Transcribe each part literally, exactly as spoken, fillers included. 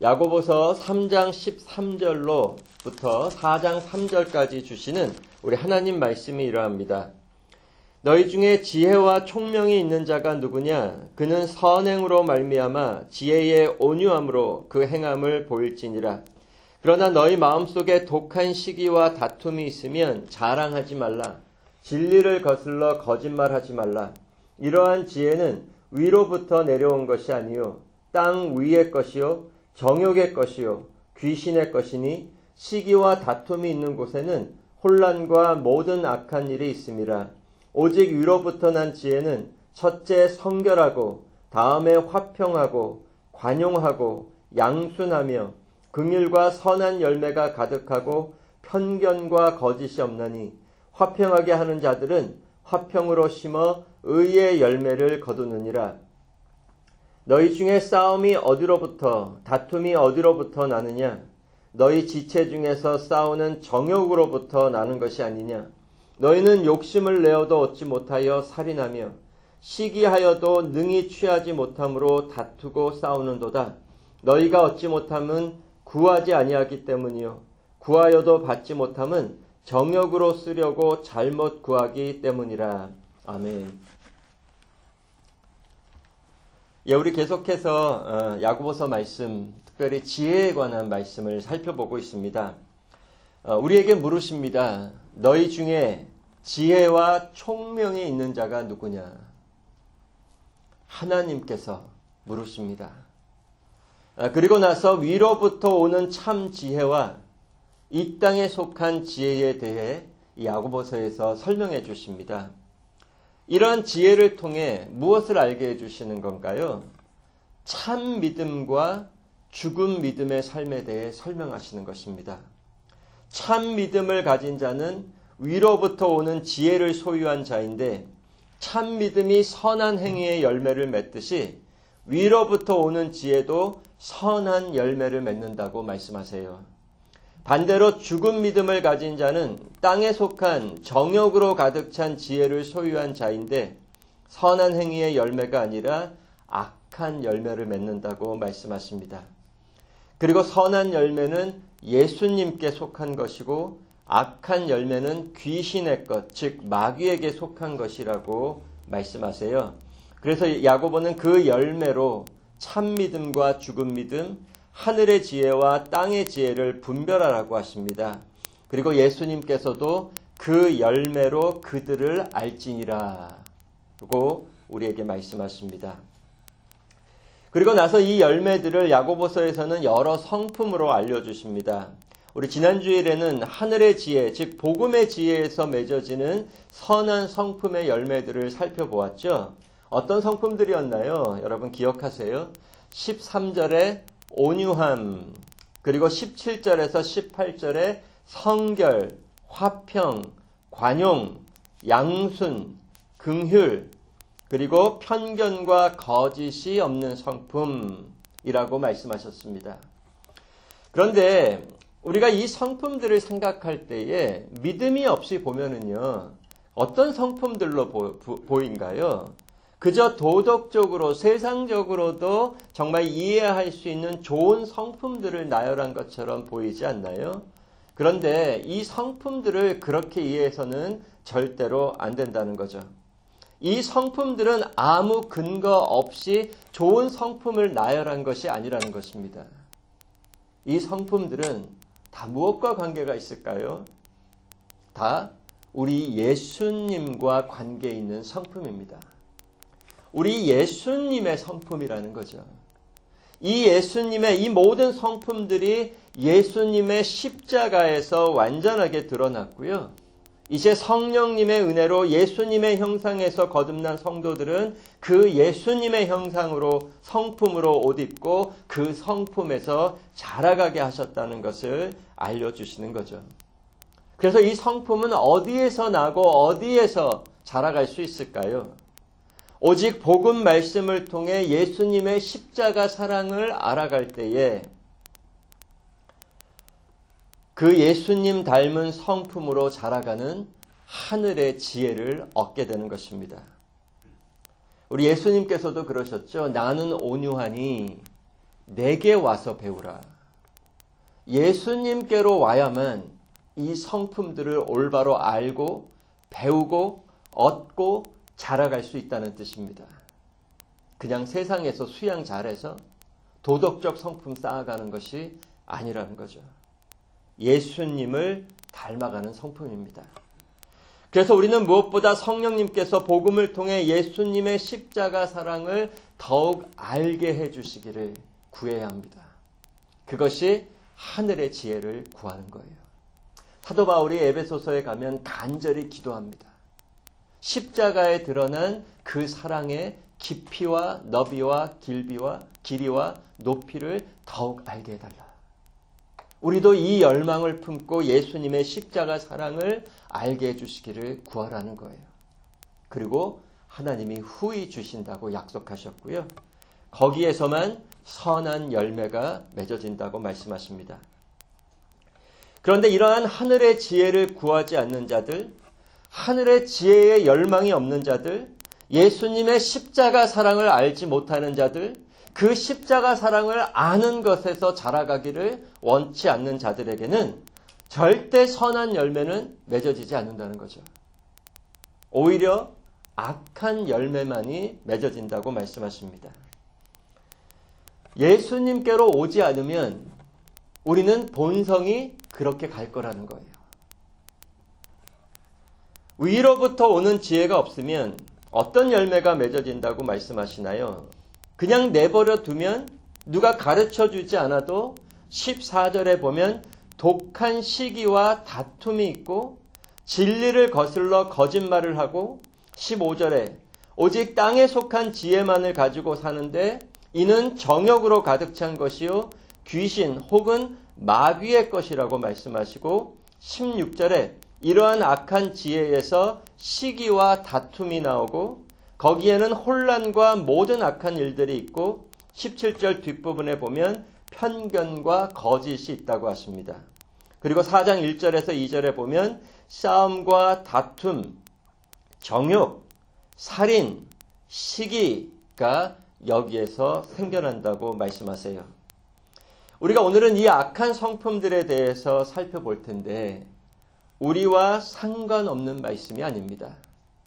야고보서 삼 장 십삼 절로부터 사 장 삼 절까지 주시는 우리 하나님 말씀이 이러합니다. 너희 중에 지혜와 총명이 있는 자가 누구냐? 그는 선행으로 말미암아 지혜의 온유함으로 그 행함을 보일지니라. 그러나 너희 마음속에 독한 시기와 다툼이 있으면 자랑하지 말라. 진리를 거슬러 거짓말하지 말라. 이러한 지혜는 위로부터 내려온 것이 아니요 땅 위의 것이요 정욕의 것이요 귀신의 것이니 시기와 다툼이 있는 곳에는 혼란과 모든 악한 일이 있음이라. 오직 위로부터 난 지혜는 첫째 성결하고 다음에 화평하고 관용하고 양순하며 긍휼과 선한 열매가 가득하고 편견과 거짓이 없나니 화평하게 하는 자들은 화평으로 심어 의의 열매를 거두느니라. 너희 중에 싸움이 어디로부터 다툼이 어디로부터 나느냐? 너희 지체 중에서 싸우는 정욕으로부터 나는 것이 아니냐? 너희는 욕심을 내어도 얻지 못하여 살인하며 시기하여도 능히 취하지 못함으로 다투고 싸우는도다. 너희가 얻지 못함은 구하지 아니하기 때문이요 구하여도 받지 못함은 정욕으로 쓰려고 잘못 구하기 때문이라. 아멘. 예, 우리 계속해서 야고보서 말씀, 특별히 지혜에 관한 말씀을 살펴보고 있습니다. 우리에게 물으십니다. 너희 중에 지혜와 총명이 있는 자가 누구냐? 하나님께서 물으십니다. 그리고 나서 위로부터 오는 참 지혜와 이 땅에 속한 지혜에 대해 야고보서에서 설명해 주십니다. 이러한 지혜를 통해 무엇을 알게 해주시는 건가요? 참 믿음과 죽은 믿음의 삶에 대해 설명하시는 것입니다. 참 믿음을 가진 자는 위로부터 오는 지혜를 소유한 자인데 참 믿음이 선한 행위의 열매를 맺듯이 위로부터 오는 지혜도 선한 열매를 맺는다고 말씀하세요. 반대로 죽은 믿음을 가진 자는 땅에 속한 정욕으로 가득 찬 지혜를 소유한 자인데 선한 행위의 열매가 아니라 악한 열매를 맺는다고 말씀하십니다. 그리고 선한 열매는 예수님께 속한 것이고 악한 열매는 귀신의 것, 즉 마귀에게 속한 것이라고 말씀하세요. 그래서 야고보는 그 열매로 참 믿음과 죽은 믿음, 하늘의 지혜와 땅의 지혜를 분별하라고 하십니다. 그리고 예수님께서도 그 열매로 그들을 알지니라 고 우리에게 말씀하십니다. 그리고 나서 이 열매들을 야고보서에서는 여러 성품으로 알려주십니다. 우리 지난 주일에는 하늘의 지혜, 즉 복음의 지혜에서 맺어지는 선한 성품의 열매들을 살펴보았죠. 어떤 성품들이었나요? 여러분 기억하세요? 십삼 절에 온유함, 그리고 십칠 절에서 십팔 절에 성결, 화평, 관용, 양순, 긍휼, 그리고 편견과 거짓이 없는 성품이라고 말씀하셨습니다. 그런데 우리가 이 성품들을 생각할 때에 믿음이 없이 보면은요, 어떤 성품들로 보, 보, 보인가요? 그저 도덕적으로, 세상적으로도 정말 이해할 수 있는 좋은 성품들을 나열한 것처럼 보이지 않나요? 그런데 이 성품들을 그렇게 이해해서는 절대로 안 된다는 거죠. 이 성품들은 아무 근거 없이 좋은 성품을 나열한 것이 아니라는 것입니다. 이 성품들은 다 무엇과 관계가 있을까요? 다 우리 예수님과 관계 있는 성품입니다. 우리 예수님의 성품이라는 거죠. 이 예수님의 이 모든 성품들이 예수님의 십자가에서 완전하게 드러났고요. 이제 성령님의 은혜로 예수님의 형상에서 거듭난 성도들은 그 예수님의 형상으로 성품으로 옷 입고 그 성품에서 자라가게 하셨다는 것을 알려주시는 거죠. 그래서 이 성품은 어디에서 나고 어디에서 자라갈 수 있을까요? 오직 복음 말씀을 통해 예수님의 십자가 사랑을 알아갈 때에 그 예수님 닮은 성품으로 자라가는 하늘의 지혜를 얻게 되는 것입니다. 우리 예수님께서도 그러셨죠. 나는 온유하니 내게 와서 배우라. 예수님께로 와야만 이 성품들을 올바로 알고 배우고 얻고 자라갈 수 있다는 뜻입니다. 그냥 세상에서 수양 잘해서 도덕적 성품 쌓아가는 것이 아니라는 거죠. 예수님을 닮아가는 성품입니다. 그래서 우리는 무엇보다 성령님께서 복음을 통해 예수님의 십자가 사랑을 더욱 알게 해주시기를 구해야 합니다. 그것이 하늘의 지혜를 구하는 거예요. 사도 바울이 에베소서에 가면 간절히 기도합니다. 십자가에 드러난 그 사랑의 깊이와 너비와 길이와 길이와 높이를 더욱 알게 해달라. 우리도 이 열망을 품고 예수님의 십자가 사랑을 알게 해주시기를 구하라는 거예요. 그리고 하나님이 후히 주신다고 약속하셨고요. 거기에서만 선한 열매가 맺어진다고 말씀하십니다. 그런데 이러한 하늘의 지혜를 구하지 않는 자들, 하늘의 지혜에 열망이 없는 자들, 예수님의 십자가 사랑을 알지 못하는 자들, 그 십자가 사랑을 아는 것에서 자라가기를 원치 않는 자들에게는 절대 선한 열매는 맺어지지 않는다는 거죠. 오히려 악한 열매만이 맺어진다고 말씀하십니다. 예수님께로 오지 않으면 우리는 본성이 그렇게 갈 거라는 거예요. 위로부터 오는 지혜가 없으면 어떤 열매가 맺어진다고 말씀하시나요? 그냥 내버려 두면 누가 가르쳐 주지 않아도 십사 절에 보면 독한 시기와 다툼이 있고 진리를 거슬러 거짓말을 하고 십오 절에 오직 땅에 속한 지혜만을 가지고 사는데 이는 정욕으로 가득 찬 것이요 귀신 혹은 마귀의 것이라고 말씀하시고 십육 절에 이러한 악한 지혜에서 시기와 다툼이 나오고 거기에는 혼란과 모든 악한 일들이 있고 십칠 절 뒷부분에 보면 편견과 거짓이 있다고 하십니다. 그리고 사 장 일 절에서 이 절에 보면 싸움과 다툼, 정욕, 살인, 시기가 여기에서 생겨난다고 말씀하세요. 우리가 오늘은 이 악한 성품들에 대해서 살펴볼 텐데 우리와 상관없는 말씀이 아닙니다.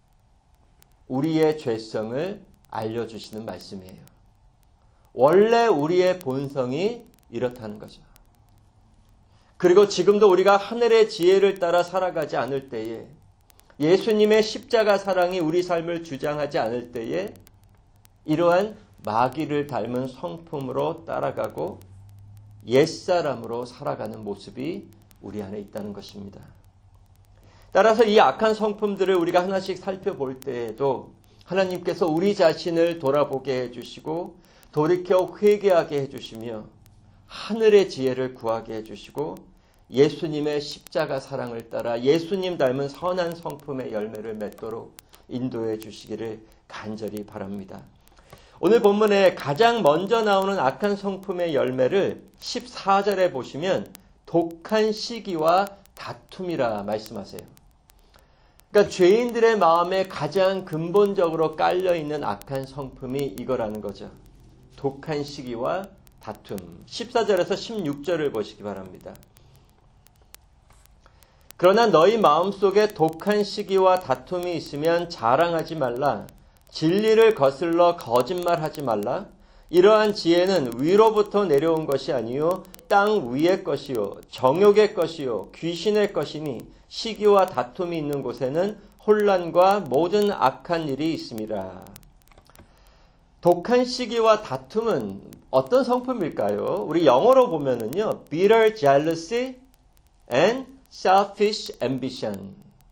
우리의 죄성을 알려주시는 말씀이에요. 원래 우리의 본성이 이렇다는 거죠. 그리고 지금도 우리가 하늘의 지혜를 따라 살아가지 않을 때에 예수님의 십자가 사랑이 우리 삶을 주장하지 않을 때에 이러한 마귀를 닮은 성품으로 따라가고 옛사람으로 살아가는 모습이 우리 안에 있다는 것입니다. 따라서 이 악한 성품들을 우리가 하나씩 살펴볼 때에도 하나님께서 우리 자신을 돌아보게 해주시고 돌이켜 회개하게 해주시며 하늘의 지혜를 구하게 해주시고 예수님의 십자가 사랑을 따라 예수님 닮은 선한 성품의 열매를 맺도록 인도해 주시기를 간절히 바랍니다. 오늘 본문에 가장 먼저 나오는 악한 성품의 열매를 십사 절에 보시면 독한 시기와 다툼이라 말씀하세요. 그러니까 죄인들의 마음에 가장 근본적으로 깔려있는 악한 성품이 이거라는 거죠. 독한 시기와 다툼. 십사 절에서 십육 절을 보시기 바랍니다. 그러나 너희 마음속에 독한 시기와 다툼이 있으면 자랑하지 말라. 진리를 거슬러 거짓말하지 말라. 이러한 지혜는 위로부터 내려온 것이 아니요 땅 위의 것이요 정욕의 것이요 귀신의 것이니 시기와 다툼이 있는 곳에는 혼란과 모든 악한 일이 있습니다. 독한 시기와 다툼은 어떤 성품일까요? 우리 영어로 보면은요, bitter jealousy and selfish ambition.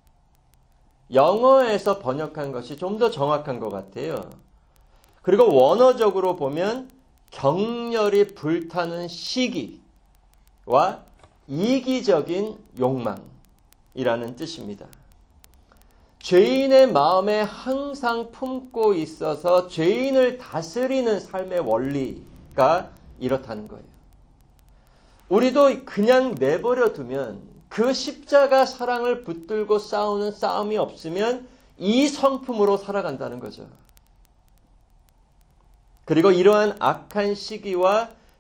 영어에서 번역한 것이 좀 더 정확한 것 같아요. 그리고 원어적으로 보면 격렬히 불타는 시기와 이기적인 욕망이라는 뜻입니다. 죄인의 마음에 항상 품고 있어서 죄인을 다스리는 삶의 원리가 이렇다는 거예요. 우리도 그냥 내버려 두면 그 십자가 사랑을 붙들고 싸우는 싸움이 없으면 이 성품으로 살아간다는 거죠. 그리고 이러한 악한 시기와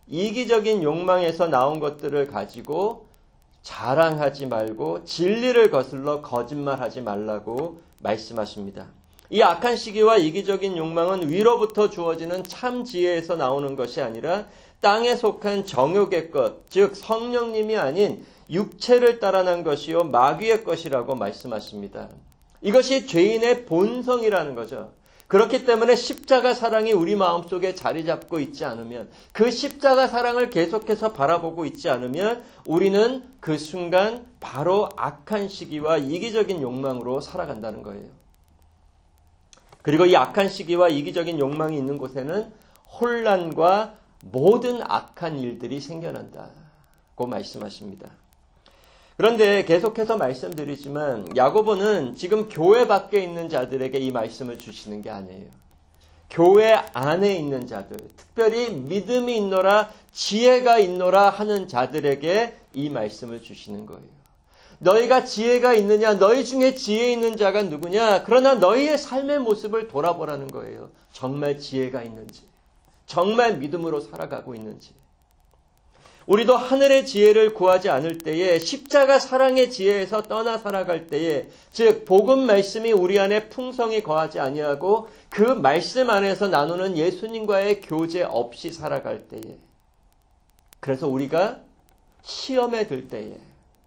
이기적인 욕망에서 나온 것들을 가지고 자랑하지 말고 진리를 거슬러 거짓말하지 말라고 말씀하십니다. 이 악한 시기와 이기적인 욕망은 위로부터 주어지는 참 지혜에서 나오는 것이 아니라 땅에 속한 정욕의 것, 즉 성령님이 아닌 육체를 따라 난 것이요 마귀의 것이라고 말씀하십니다. 이것이 죄인의 본성이라는 거죠. 그렇기 때문에 십자가 사랑이 우리 마음속에 자리 잡고 있지 않으면, 그 십자가 사랑을 계속해서 바라보고 있지 않으면 우리는 그 순간 바로 악한 시기와 이기적인 욕망으로 살아간다는 거예요. 그리고 이 악한 시기와 이기적인 욕망이 있는 곳에는 혼란과 모든 악한 일들이 생겨난다고 말씀하십니다. 그런데 계속해서 말씀드리지만 야고보는 지금 교회 밖에 있는 자들에게 이 말씀을 주시는 게 아니에요. 교회 안에 있는 자들, 특별히 믿음이 있노라, 지혜가 있노라 하는 자들에게 이 말씀을 주시는 거예요. 너희가 지혜가 있느냐? 너희 중에 지혜 있는 자가 누구냐? 그러나 너희의 삶의 모습을 돌아보라는 거예요. 정말 지혜가 있는지, 정말 믿음으로 살아가고 있는지. 우리도 하늘의 지혜를 구하지 않을 때에, 십자가 사랑의 지혜에서 떠나 살아갈 때에, 즉 복음 말씀이 우리 안에 풍성히 거하지 아니하고 그 말씀 안에서 나누는 예수님과의 교제 없이 살아갈 때에, 그래서 우리가 시험에 들 때에,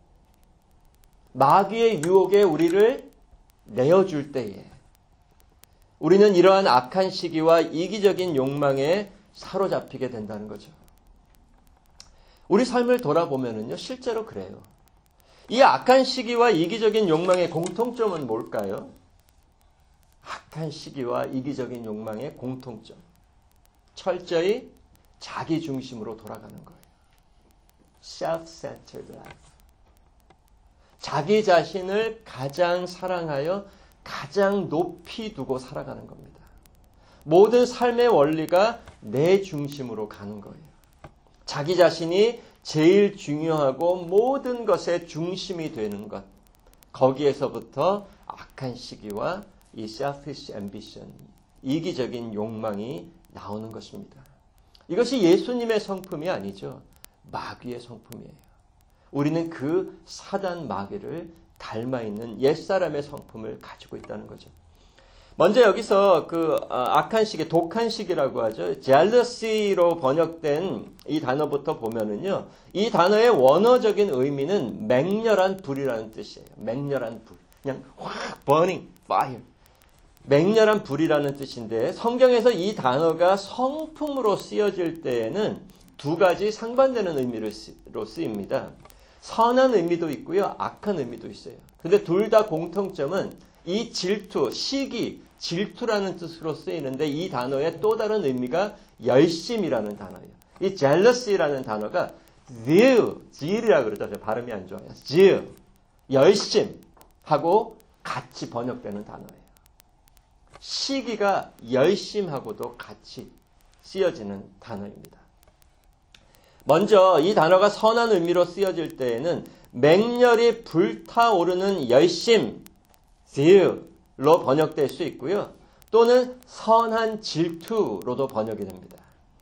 마귀의 유혹에 우리를 내어줄 때에 우리는 이러한 악한 시기와 이기적인 욕망에 사로잡히게 된다는 거죠. 우리 삶을 돌아보면은요, 실제로 그래요. 이 악한 시기와 이기적인 욕망의 공통점은 뭘까요? 악한 시기와 이기적인 욕망의 공통점. 철저히 자기 중심으로 돌아가는 거예요. self-centered life. 자기 자신을 가장 사랑하여 가장 높이 두고 살아가는 겁니다. 모든 삶의 원리가 내 중심으로 가는 거예요. 자기 자신이 제일 중요하고 모든 것의 중심이 되는 것. 거기에서부터 악한 시기와 이 selfish ambition, 이기적인 욕망이 나오는 것입니다. 이것이 예수님의 성품이 아니죠. 마귀의 성품이에요. 우리는 그 사단 마귀를 닮아 있는 옛사람의 성품을 가지고 있다는 거죠. 먼저 여기서 그 악한 시기, 독한 시기라고 하죠. jealousy로 번역된 이 단어부터 보면은요, 이 단어의 원어적인 의미는 맹렬한 불이라는 뜻이에요. 맹렬한 불. 그냥 확 burning fire. 맹렬한 불이라는 뜻인데, 성경에서 이 단어가 성품으로 쓰여질 때에는 두 가지 상반되는 의미로 쓰입니다. 선한 의미도 있고요, 악한 의미도 있어요. 근데 둘 다 공통점은 이 질투, 시기, 질투라는 뜻으로 쓰이는데, 이 단어의 또 다른 의미가 열심이라는 단어예요. 이 jealousy라는 단어가 zeal, zeal이라고 그러죠. 발음이 안 좋아요. zeal, 열심하고 같이 번역되는 단어예요. 시기가 열심하고도 같이 쓰여지는 단어입니다. 먼저 이 단어가 선한 의미로 쓰여질 때에는 맹렬히 불타오르는 열심, zeal로 번역될 수 있고요. 또는 선한 질투로도 번역이 됩니다.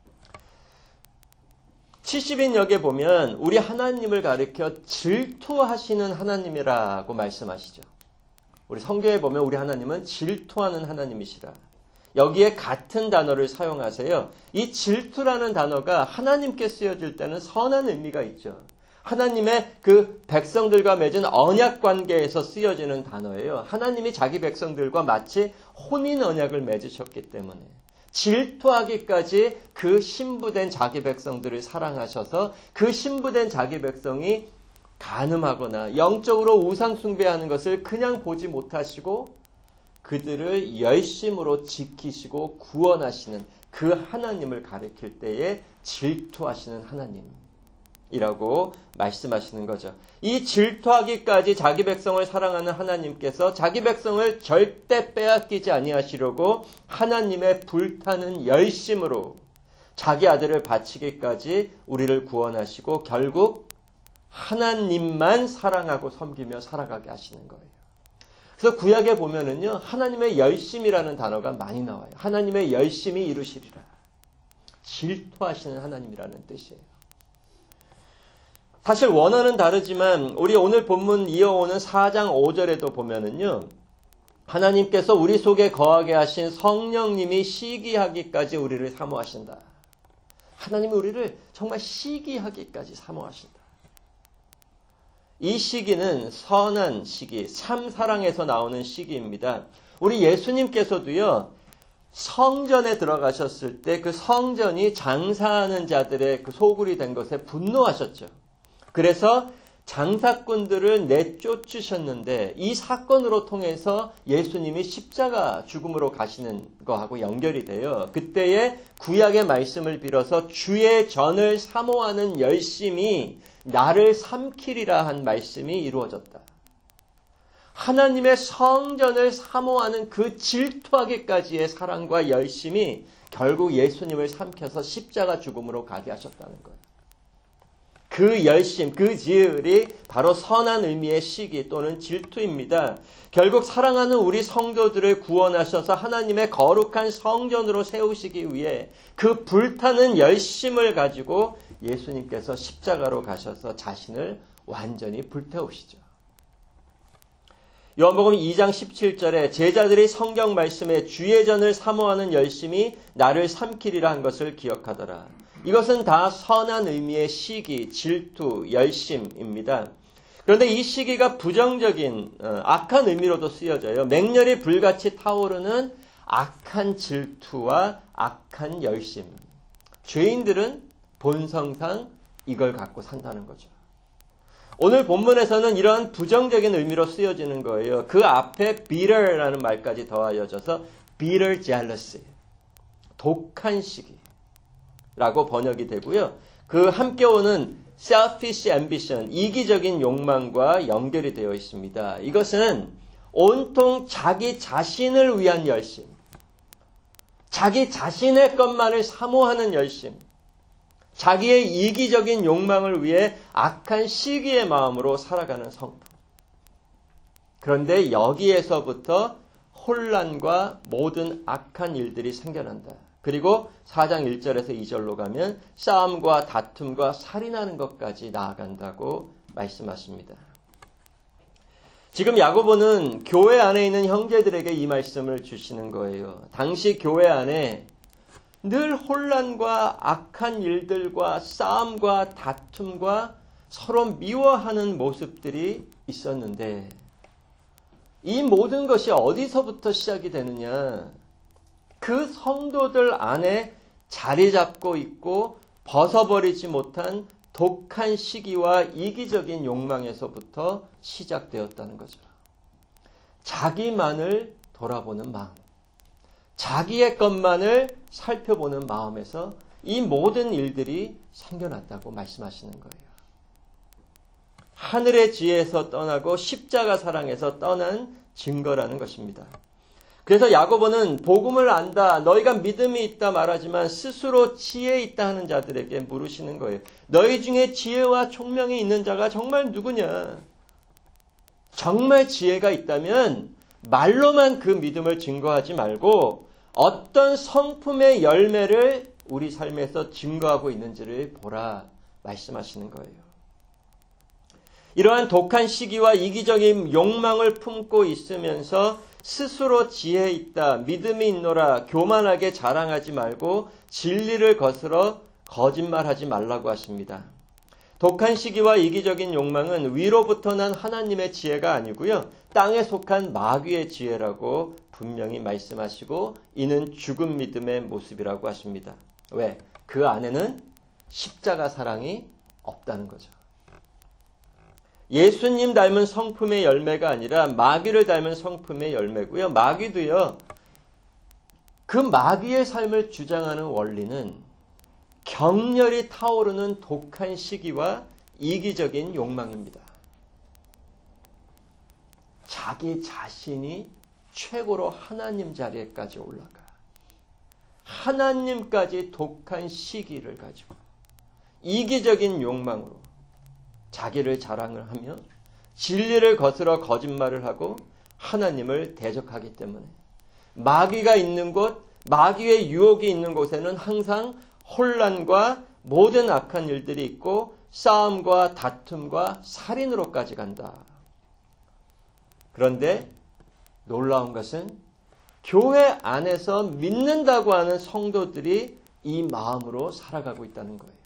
칠십인역에 보면 우리 하나님을 가리켜 질투하시는 하나님이라고 말씀하시죠. 우리 성경에 보면 우리 하나님은 질투하는 하나님이시라. 여기에 같은 단어를 사용하세요. 이 질투라는 단어가 하나님께 쓰여질 때는 선한 의미가 있죠. 하나님의 그 백성들과 맺은 언약 관계에서 쓰여지는 단어예요. 하나님이 자기 백성들과 마치 혼인 언약을 맺으셨기 때문에 질투하기까지 그 신부된 자기 백성들을 사랑하셔서 그 신부된 자기 백성이 간음하거나 영적으로 우상 숭배하는 것을 그냥 보지 못하시고 그들을 열심으로 지키시고 구원하시는 그 하나님을 가리킬 때에 질투하시는 하나님이라고 말씀하시는 거죠. 이 질투하기까지 자기 백성을 사랑하는 하나님께서 자기 백성을 절대 빼앗기지 아니하시려고 하나님의 불타는 열심으로 자기 아들을 바치기까지 우리를 구원하시고 결국 하나님만 사랑하고 섬기며 살아가게 하시는 거예요. 그래서 구약에 보면은요, 하나님의 열심이라는 단어가 많이 나와요. 하나님의 열심히 이루시리라. 질투하시는 하나님이라는 뜻이에요. 사실 원어는 다르지만 우리 오늘 본문 이어오는 사 장 오 절에도 보면은요, 하나님께서 우리 속에 거하게 하신 성령님이 시기하기까지 우리를 사모하신다. 하나님이 우리를 정말 시기하기까지 사모하신다. 이 시기는 선한 시기, 참 사랑에서 나오는 시기입니다. 우리 예수님께서도요, 성전에 들어가셨을 때 그 성전이 장사하는 자들의 그 소굴이 된 것에 분노하셨죠. 그래서 장사꾼들을 내쫓으셨는데 이 사건으로 통해서 예수님이 십자가 죽음으로 가시는 거하고 연결이 돼요. 그때의 구약의 말씀을 빌어서 주의 전을 사모하는 열심이 나를 삼키리라 한 말씀이 이루어졌다. 하나님의 성전을 사모하는 그 질투하기까지의 사랑과 열심이 결국 예수님을 삼켜서 십자가 죽음으로 가게 하셨다는 거예요. 그 열심, 그 지을이 바로 선한 의미의 시기 또는 질투입니다. 결국 사랑하는 우리 성도들을 구원하셔서 하나님의 거룩한 성전으로 세우시기 위해 그 불타는 열심을 가지고 예수님께서 십자가로 가셔서 자신을 완전히 불태우시죠. 요한복음 이 장 십칠 절에 제자들이 성경 말씀에 주의 전을 사모하는 열심이 나를 삼키리라 한 것을 기억하더라. 이것은 다 선한 의미의 시기, 질투, 열심입니다. 그런데 이 시기가 부정적인 악한 의미로도 쓰여져요. 맹렬히 불같이 타오르는 악한 질투와 악한 열심. 죄인들은 본성상 이걸 갖고 산다는 거죠. 오늘 본문에서는 이런 부정적인 의미로 쓰여지는 거예요. 그 앞에 bitter라는 말까지 더하여져서 bitter jealousy, 독한 시기라고 번역이 되고요. 그 함께 오는 selfish ambition, 이기적인 욕망과 연결이 되어 있습니다. 이것은 온통 자기 자신을 위한 열심, 자기 자신의 것만을 사모하는 열심, 자기의 이기적인 욕망을 위해 악한 시기의 마음으로 살아가는 성품. 그런데 여기에서부터 혼란과 모든 악한 일들이 생겨난다. 그리고 사 장 일 절에서 이 절로 가면 싸움과 다툼과 살인하는 것까지 나아간다고 말씀하십니다. 지금 야고보는 교회 안에 있는 형제들에게 이 말씀을 주시는 거예요. 당시 교회 안에 늘 혼란과 악한 일들과 싸움과 다툼과 서로 미워하는 모습들이 있었는데 이 모든 것이 어디서부터 시작이 되느냐? 그 성도들 안에 자리 잡고 있고 벗어버리지 못한 독한 시기와 이기적인 욕망에서부터 시작되었다는 거죠. 자기만을 돌아보는 마음, 자기의 것만을 살펴보는 마음에서 이 모든 일들이 생겨났다고 말씀하시는 거예요. 하늘의 지혜에서 떠나고 십자가 사랑에서 떠난 증거라는 것입니다. 그래서 야고보는 복음을 안다, 너희가 믿음이 있다 말하지만 스스로 지혜 있다 하는 자들에게 물으시는 거예요. 너희 중에 지혜와 총명이 있는 자가 정말 누구냐? 정말 지혜가 있다면 말로만 그 믿음을 증거하지 말고 어떤 성품의 열매를 우리 삶에서 증거하고 있는지를 보라 말씀하시는 거예요. 이러한 독한 시기와 이기적인 욕망을 품고 있으면서 스스로 지혜 있다, 믿음이 있노라, 교만하게 자랑하지 말고 진리를 거스러 거짓말하지 말라고 하십니다. 독한 시기와 이기적인 욕망은 위로부터 난 하나님의 지혜가 아니고요, 땅에 속한 마귀의 지혜라고 분명히 말씀하시고 이는 죽은 믿음의 모습이라고 하십니다. 왜? 그 안에는 십자가 사랑이 없다는 거죠. 예수님 닮은 성품의 열매가 아니라 마귀를 닮은 성품의 열매고요. 마귀도요, 그 마귀의 삶을 주장하는 원리는 격렬히 타오르는 독한 시기와 이기적인 욕망입니다. 자기 자신이 최고로 하나님 자리에까지 올라가 하나님까지 독한 시기를 가지고 이기적인 욕망으로 자기를 자랑을 하며 진리를 거스러 거짓말을 하고 하나님을 대적하기 때문에 마귀가 있는 곳, 마귀의 유혹이 있는 곳에는 항상 혼란과 모든 악한 일들이 있고 싸움과 다툼과 살인으로까지 간다. 그런데 놀라운 것은 교회 안에서 믿는다고 하는 성도들이 이 마음으로 살아가고 있다는 거예요.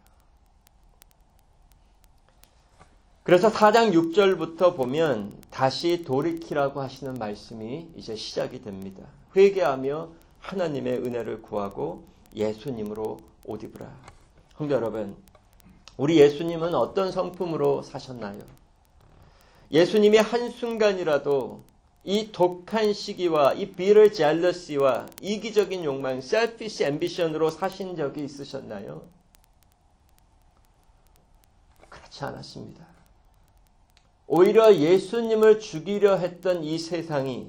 그래서 사 장 육 절부터 보면 다시 돌이키라고 하시는 말씀이 이제 시작이 됩니다. 회개하며 하나님의 은혜를 구하고 예수님으로 옷 입으라. 성도 여러분, 우리 예수님은 어떤 성품으로 사셨나요? 예수님이 한순간이라도 이 독한 시기와 이 bitter jealousy와 이기적인 욕망, selfish ambition으로 사신 적이 있으셨나요? 그렇지 않았습니다. 오히려 예수님을 죽이려 했던 이 세상이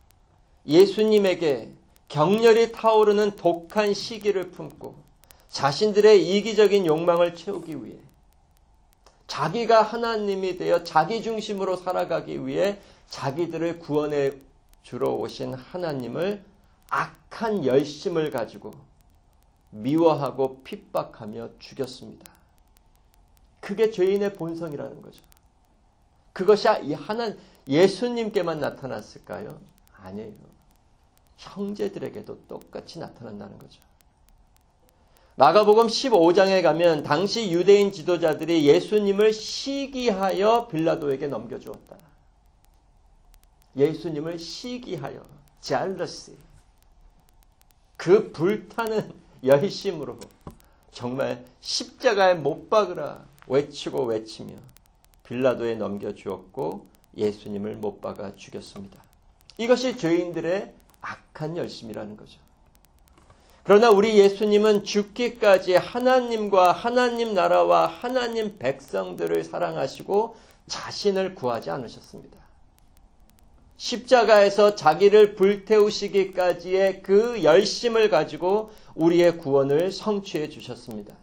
예수님에게 격렬히 타오르는 독한 시기를 품고 자신들의 이기적인 욕망을 채우기 위해 자기가 하나님이 되어 자기 중심으로 살아가기 위해 자기들을 구원해 주러 오신 하나님을 악한 열심을 가지고 미워하고 핍박하며 죽였습니다. 그게 죄인의 본성이라는 거죠. 그것이 하나 예수님께만 나타났을까요? 아니에요. 형제들에게도 똑같이 나타난다는 거죠. 마가복음 십오 장에 가면 당시 유대인 지도자들이 예수님을 시기하여 빌라도에게 넘겨주었다. 예수님을 시기하여 jealousy, 그 불타는 열심으로 정말 십자가에 못 박으라 외치고 외치며 빌라도에 넘겨주었고 예수님을 못 박아 죽였습니다. 이것이 죄인들의 악한 열심이라는 거죠. 그러나 우리 예수님은 죽기까지 하나님과 하나님 나라와 하나님 백성들을 사랑하시고 자신을 구하지 않으셨습니다. 십자가에서 자기를 불태우시기까지의 그 열심을 가지고 우리의 구원을 성취해 주셨습니다.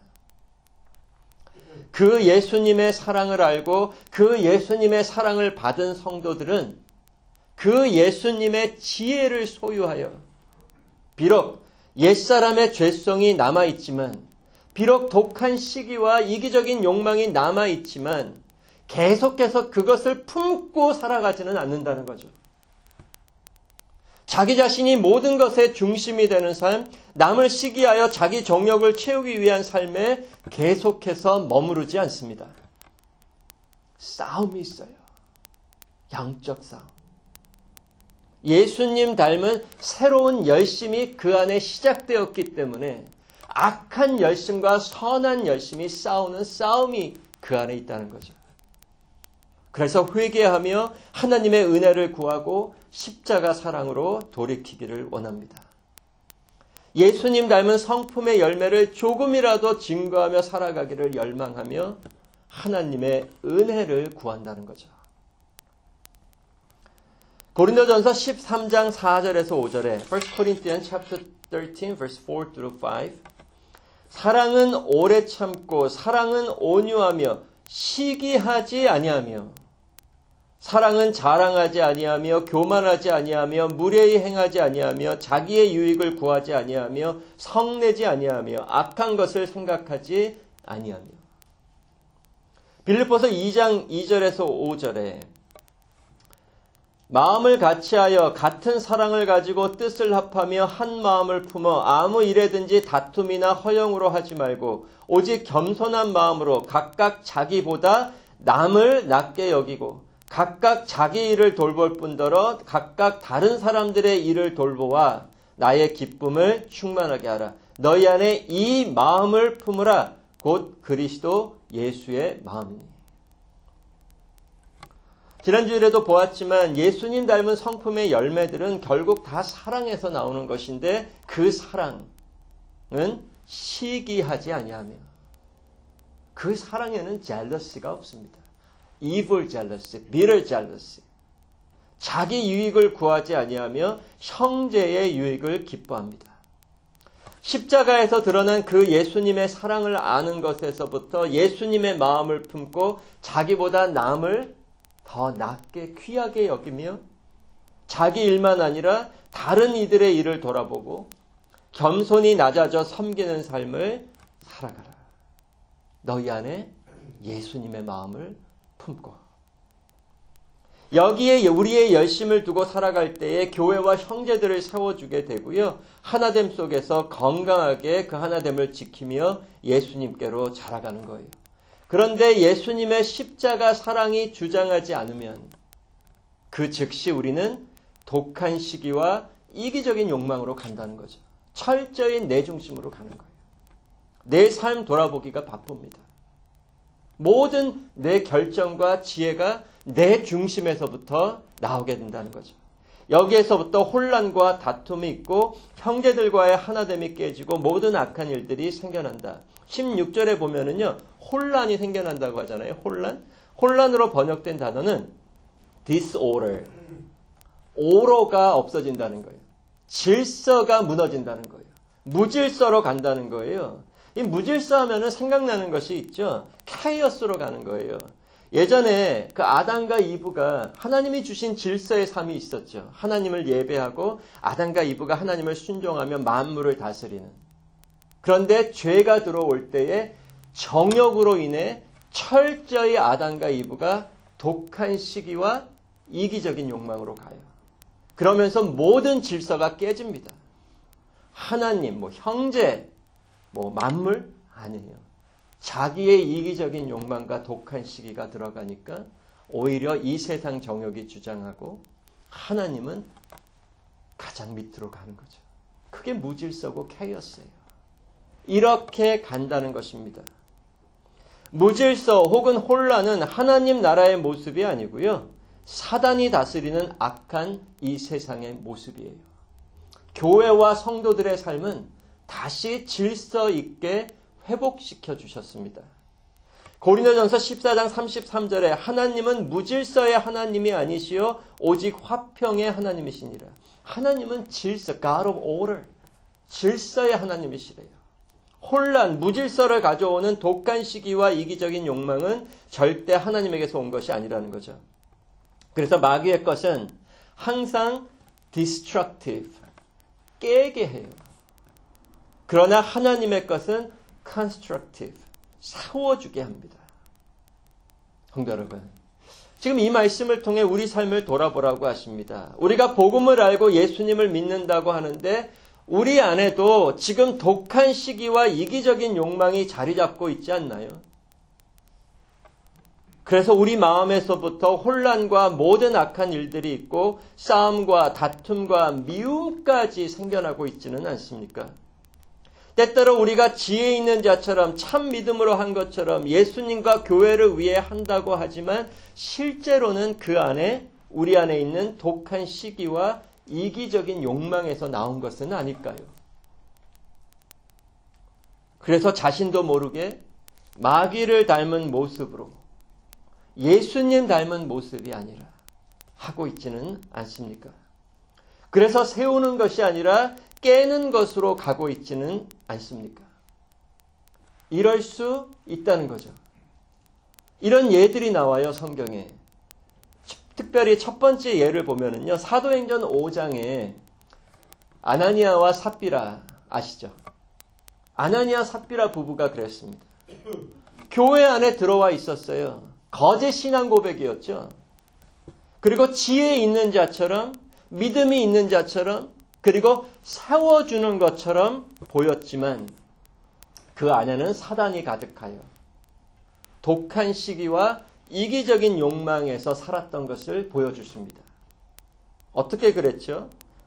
그 예수님의 사랑을 알고 그 예수님의 사랑을 받은 성도들은 그 예수님의 지혜를 소유하여 비록 옛사람의 죄성이 남아있지만, 비록 독한 시기와 이기적인 욕망이 남아있지만 계속해서 그것을 품고 살아가지는 않는다는 거죠. 자기 자신이 모든 것의 중심이 되는 삶, 남을 시기하여 자기 정욕을 채우기 위한 삶에 계속해서 머무르지 않습니다. 싸움이 있어요. 영적 싸움. 예수님 닮은 새로운 열심이 그 안에 시작되었기 때문에 악한 열심과 선한 열심이 싸우는 싸움이 그 안에 있다는 거죠. 그래서 회개하며 하나님의 은혜를 구하고 십자가 사랑으로 돌이키기를 원합니다. 예수님 닮은 성품의 열매를 조금이라도 증거하며 살아가기를 열망하며 하나님의 은혜를 구한다는 거죠. 고린도전서 십삼 장 사 절에서 오 절에 First Corinthians chapter thirteen verse four through five 사랑은 오래 참고 사랑은 온유하며 시기하지 아니하며 사랑은 자랑하지 아니하며 교만하지 아니하며 무례히 행하지 아니하며 자기의 유익을 구하지 아니하며 성내지 아니하며 악한 것을 생각하지 아니하며 빌립보서 이 장 이 절에서 오 절에 마음을 같이하여 같은 사랑을 가지고 뜻을 합하며 한 마음을 품어 아무 일에든지 다툼이나 허영으로 하지 말고 오직 겸손한 마음으로 각각 자기보다 남을 낮게 여기고 각각 자기 일을 돌볼 뿐더러 각각 다른 사람들의 일을 돌보아 나의 기쁨을 충만하게 하라. 너희 안에 이 마음을 품으라. 곧 그리스도 예수의 마음이니. 지난주에도 보았지만 예수님 닮은 성품의 열매들은 결국 다 사랑에서 나오는 것인데 그 사랑은 시기하지 아니하며 그 사랑에는 jealousy가 없습니다. evil jealousy, bitter jealousy. 자기 유익을 구하지 아니하며 형제의 유익을 기뻐합니다. 십자가에서 드러난 그 예수님의 사랑을 아는 것에서부터 예수님의 마음을 품고 자기보다 남을 더 낮게 귀하게 여기며 자기 일만 아니라 다른 이들의 일을 돌아보고 겸손히 낮아져 섬기는 삶을 살아가라. 너희 안에 예수님의 마음을 품고. 여기에 우리의 열심을 두고 살아갈 때에 교회와 형제들을 세워주게 되고요. 하나됨 속에서 건강하게 그 하나됨을 지키며 예수님께로 자라가는 거예요. 그런데 예수님의 십자가 사랑이 주장하지 않으면 그 즉시 우리는 독한 시기와 이기적인 욕망으로 간다는 거죠. 철저히 내 중심으로 가는 거예요. 내 삶 돌아보기가 바쁩니다. 모든 내 결정과 지혜가 내 중심에서부터 나오게 된다는 거죠. 여기에서부터 혼란과 다툼이 있고 형제들과의 하나됨이 깨지고 모든 악한 일들이 생겨난다. 십육 절에 보면은요, 혼란이 생겨난다고 하잖아요. 혼란. 혼란으로 번역된 단어는 disorder. 오로가 없어진다는 거예요. 질서가 무너진다는 거예요. 무질서로 간다는 거예요. 이 무질서 하면은 생각나는 것이 있죠. 케이오스로 가는 거예요. 예전에 그 아담과 이브가 하나님이 주신 질서의 삶이 있었죠. 하나님을 예배하고 아담과 이브가 하나님을 순종하며 만물을 다스리는. 그런데 죄가 들어올 때에 정욕으로 인해 철저히 아담과 이브가 독한 시기와 이기적인 욕망으로 가요. 그러면서 모든 질서가 깨집니다. 하나님, 뭐 형제, 뭐 만물? 아니에요. 자기의 이기적인 욕망과 독한 시기가 들어가니까 오히려 이 세상 정욕이 주장하고 하나님은 가장 밑으로 가는 거죠. 그게 무질서고 케이오스예요. 이렇게 간다는 것입니다. 무질서 혹은 혼란은 하나님 나라의 모습이 아니고요. 사단이 다스리는 악한 이 세상의 모습이에요. 교회와 성도들의 삶은 다시 질서 있게 회복시켜 주셨습니다. 고린도전서 십사 장 삼십삼 절에 하나님은 무질서의 하나님이 아니시요 오직 화평의 하나님이시니라. 하나님은 질서, God of order, 질서의 하나님이시래요. 혼란, 무질서를 가져오는 독한 시기와 이기적인 욕망은 절대 하나님에게서 온 것이 아니라는 거죠. 그래서 마귀의 것은 항상 destructive, 깨게 해요. 그러나 하나님의 것은 constructive, 세워주게 합니다. 성도 여러분, 지금 이 말씀을 통해 우리 삶을 돌아보라고 하십니다. 우리가 복음을 알고 예수님을 믿는다고 하는데 우리 안에도 지금 독한 시기와 이기적인 욕망이 자리 잡고 있지 않나요? 그래서 우리 마음에서부터 혼란과 모든 악한 일들이 있고 싸움과 다툼과 미움까지 생겨나고 있지는 않습니까? 때때로 우리가 지혜 있는 자처럼 참 믿음으로 한 것처럼 예수님과 교회를 위해 한다고 하지만 실제로는 그 안에 우리 안에 있는 독한 시기와 이기적인 욕망에서 나온 것은 아닐까요? 그래서 자신도 모르게 마귀를 닮은 모습으로 예수님 닮은 모습이 아니라 하고 있지는 않습니까? 그래서 세우는 것이 아니라 깨는 것으로 가고 있지는 않습니까? 이럴 수 있다는 거죠. 이런 예들이 나와요, 성경에. 특별히 첫 번째 예를 보면은요, 사도행전 오 장에 아나니아와 삽비라 아시죠? 아나니아 삽비라 부부가 그랬습니다. 교회 안에 들어와 있었어요. 거짓 신앙 고백이었죠. 그리고 지혜 있는 자처럼, 믿음이 있는 자처럼, 그리고 세워주는 것처럼 보였지만 그 안에는 사단이 가득하여 독한 시기와 이기적인 욕망에서 살았던 것을 보여주십니다. 어떻게 그랬죠?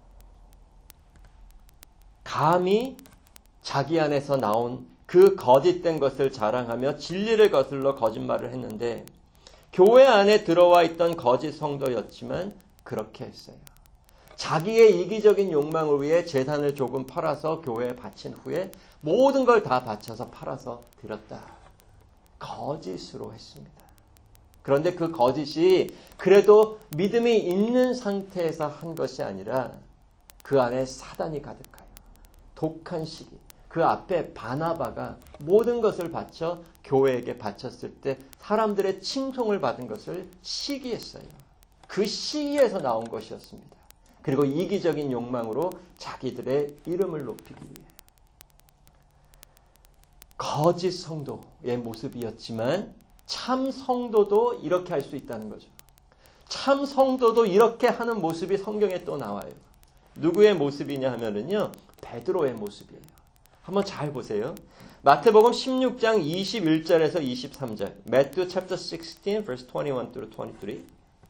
감히 자기 안에서 나온 그 거짓된 것을 자랑하며 진리를 거슬러 거짓말을 했는데 교회 안에 들어와 있던 거짓 성도였지만 그렇게 했어요. 자기의 이기적인 욕망을 위해 재산을 조금 팔아서 교회에 바친 후에 모든 걸 다 바쳐서 팔아서 드렸다. 거짓으로 했습니다. 그런데 그 거짓이 그래도 믿음이 있는 상태에서 한 것이 아니라 그 안에 사단이 가득하여 독한 시기, 그 앞에 바나바가 모든 것을 바쳐 교회에게 바쳤을 때 사람들의 칭송을 받은 것을 시기했어요. 그 시기에서 나온 것이었습니다. 그리고 이기적인 욕망으로 자기들의 이름을 높이기 위해. 거짓 성도의 모습이었지만 참 성도도 이렇게 할 수 있다는 거죠. 참 성도도 이렇게 하는 모습이 성경에 또 나와요. 누구의 모습이냐 하면은요, 베드로의 모습이에요. 한번 잘 보세요. 마태복음 십육 장 이십일 절에서 이십삼 절. Matthew chapter sixteen verse twenty-one through twenty-three.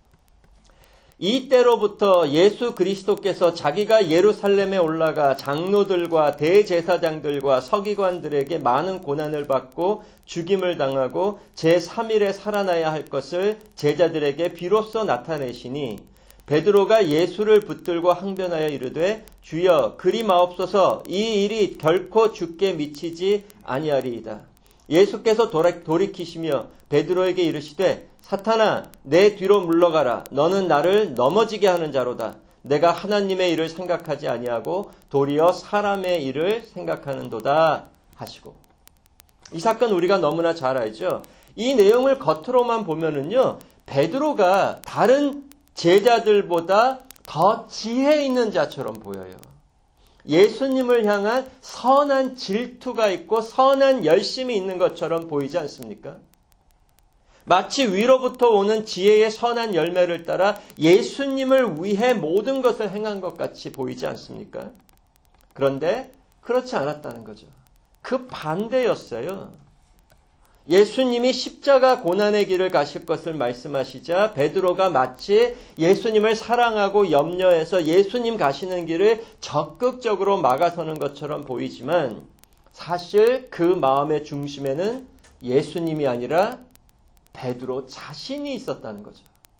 이때로부터 예수 그리스도께서 자기가 예루살렘에 올라가 장로들과 대제사장들과 서기관들에게 많은 고난을 받고 죽임을 당하고 제삼 일에 살아나야 할 것을 제자들에게 비로소 나타내시니 베드로가 예수를 붙들고 항변하여 이르되 주여 그리 마옵소서 이 일이 결코 주께 미치지 아니하리이다. 예수께서 돌이키시며 베드로에게 이르시되 사탄아 내 뒤로 물러가라. 너는 나를 넘어지게 하는 자로다. 내가 하나님의 일을 생각하지 아니하고 도리어 사람의 일을 생각하는도다 하시고. 이 사건 우리가 너무나 잘 알죠. 이 내용을 겉으로만 보면은요, 베드로가 다른 제자들보다 더 지혜 있는 자처럼 보여요. 예수님을 향한 선한 질투가 있고 선한 열심이 있는 것처럼 보이지 않습니까? 마치 위로부터 오는 지혜의 선한 열매를 따라 예수님을 위해 모든 것을 행한 것 같이 보이지 않습니까? 그런데 그렇지 않았다는 거죠. 그 반대였어요. 예수님이 십자가 고난의 길을 가실 것을 말씀하시자 베드로가 마치 예수님을 사랑하고 염려해서 예수님 가시는 길을 적극적으로 막아서는 것처럼 보이지만 사실 그 마음의 중심에는 예수님이 아니라 베드로 자신이 있었다는 거죠.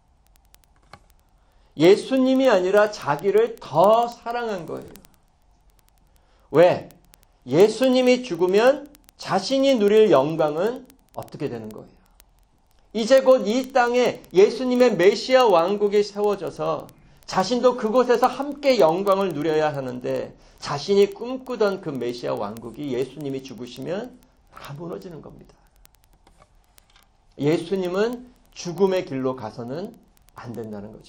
예수님이 아니라 자기를 더 사랑한 거예요. 왜? 예수님이 죽으면 자신이 누릴 영광은 어떻게 되는 거예요? 이제 곧 이 땅에 예수님의 메시아 왕국이 세워져서 자신도 그곳에서 함께 영광을 누려야 하는데 자신이 꿈꾸던 그 메시아 왕국이 예수님이 죽으시면 다 무너지는 겁니다. 예수님은 죽음의 길로 가서는 안 된다는 거죠.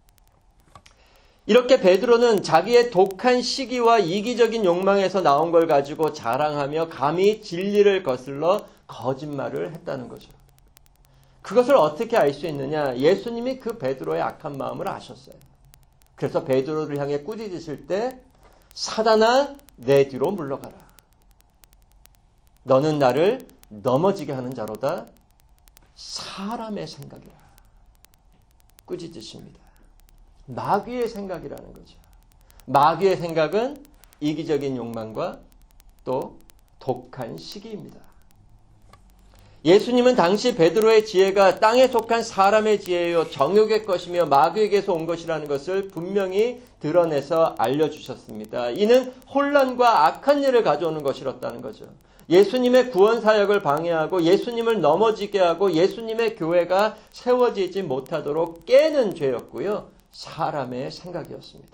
이렇게 베드로는 자기의 독한 시기와 이기적인 욕망에서 나온 걸 가지고 자랑하며 감히 진리를 거슬러 거짓말을 했다는 거죠. 그것을 어떻게 알 수 있느냐? 예수님이 그 베드로의 악한 마음을 아셨어요. 그래서 베드로를 향해 꾸짖으실 때 사단아 내 뒤로 물러가라. 너는 나를 넘어지게 하는 자로다. 사람의 생각이라. 꾸짖으십니다. 마귀의 생각이라는 거죠. 마귀의 생각은 이기적인 욕망과 또 독한 시기입니다. 예수님은 당시 베드로의 지혜가 땅에 속한 사람의 지혜요 정욕의 것이며 마귀에게서 온 것이라는 것을 분명히 드러내서 알려주셨습니다. 이는 혼란과 악한 일을 가져오는 것이었다는 거죠. 예수님의 구원 사역을 방해하고 예수님을 넘어지게 하고 예수님의 교회가 세워지지 못하도록 깨는 죄였고요. 사람의 생각이었습니다.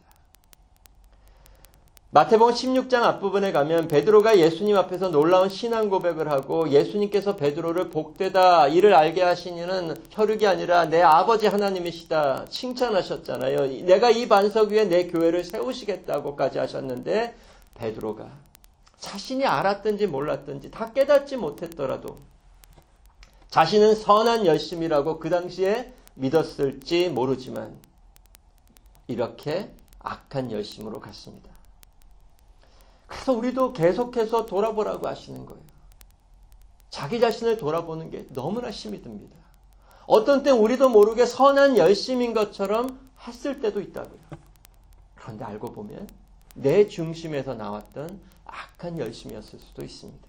마태복음 십육 장 앞부분에 가면 베드로가 예수님 앞에서 놀라운 신앙 고백을 하고 예수님께서 베드로를 복되다 이를 알게 하신 이는 혈육이 아니라 내 아버지 하나님이시다 칭찬하셨잖아요. 내가 이 반석 위에 내 교회를 세우시겠다고까지 하셨는데 베드로가 자신이 알았든지 몰랐든지 다 깨닫지 못했더라도 자신은 선한 열심이라고 그 당시에 믿었을지 모르지만 이렇게 악한 열심으로 갔습니다. 그래서 우리도 계속해서 돌아보라고 하시는 거예요. 자기 자신을 돌아보는 게 너무나 힘이 듭니다. 어떤 때 우리도 모르게 선한 열심인 것처럼 했을 때도 있다고요. 그런데 알고 보면 내 중심에서 나왔던 악한 열심이었을 수도 있습니다.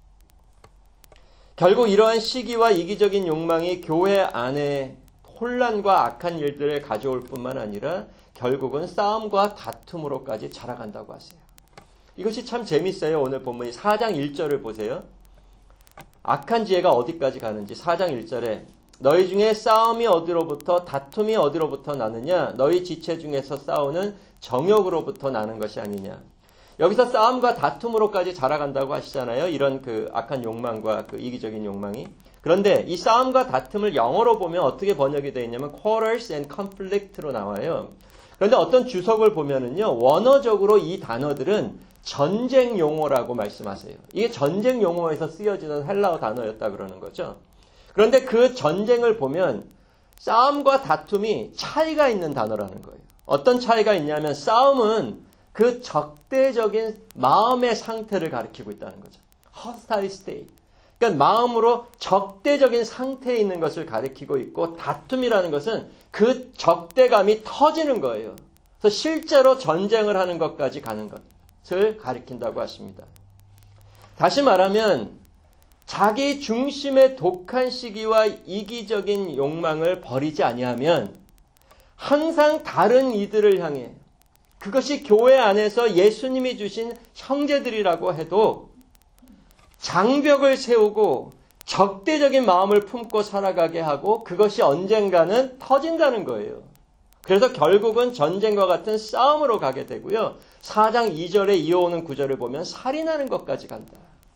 결국 이러한 시기와 이기적인 욕망이 교회 안에 혼란과 악한 일들을 가져올 뿐만 아니라 결국은 싸움과 다툼으로까지 자라간다고 하세요. 이것이 참 재밌어요. 오늘 본문이 사 장 일 절을 보세요. 악한 지혜가 어디까지 가는지 사 장 일 절에 너희 중에 싸움이 어디로부터 다툼이 어디로부터 나느냐 너희 지체 중에서 싸우는 정욕으로부터 나는 것이 아니냐. 여기서 싸움과 다툼으로까지 자라간다고 하시잖아요. 이런 그 악한 욕망과 그 이기적인 욕망이. 그런데 이 싸움과 다툼을 영어로 보면 어떻게 번역이 되어 있냐면 quarrels and conflict로 나와요. 그런데 어떤 주석을 보면은요, 원어적으로 이 단어들은 전쟁 용어라고 말씀하세요. 이게 전쟁 용어에서 쓰여지는 헬라어 단어였다 그러는 거죠. 그런데 그 전쟁을 보면 싸움과 다툼이 차이가 있는 단어라는 거예요. 어떤 차이가 있냐면 싸움은 그 적대적인 마음의 상태를 가리키고 있다는 거죠. hostile state. 그러니까 마음으로 적대적인 상태에 있는 것을 가리키고 있고, 다툼이라는 것은 그 적대감이 터지는 거예요. 그래서 실제로 전쟁을 하는 것까지 가는 것을 가리킨다고 하십니다. 다시 말하면 자기 중심의 독한 시기와 이기적인 욕망을 버리지 아니하면 항상 다른 이들을 향해, 그것이 교회 안에서 예수님이 주신 형제들이라고 해도 장벽을 세우고 적대적인 마음을 품고 살아가게 하고, 그것이 언젠가는 터진다는 거예요. 그래서 결국은 전쟁과 같은 싸움으로 가게 되고요. 사 장 이 절에 이어오는 구절을 보면 살인하는 것까지 간다.